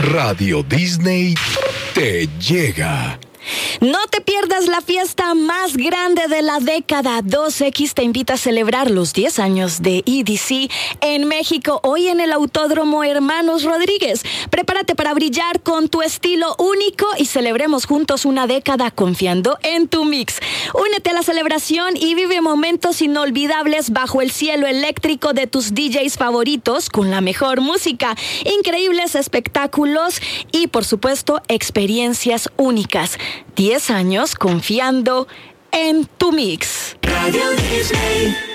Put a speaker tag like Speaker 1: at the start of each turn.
Speaker 1: Radio Disney te llega.
Speaker 2: No te pierdas la fiesta más grande de la década. 2X te invita a celebrar los 10 años de EDC en México, hoy en el Autódromo Hermanos Rodríguez. Prepárate para brillar con tu estilo único y celebremos juntos una década confiando en tu mix. Únete a la celebración y vive momentos inolvidables bajo el cielo eléctrico de tus DJs favoritos con la mejor música, increíbles espectáculos y, por supuesto, experiencias únicas. 10 años confiando en tu mix.
Speaker 3: Radio Disney.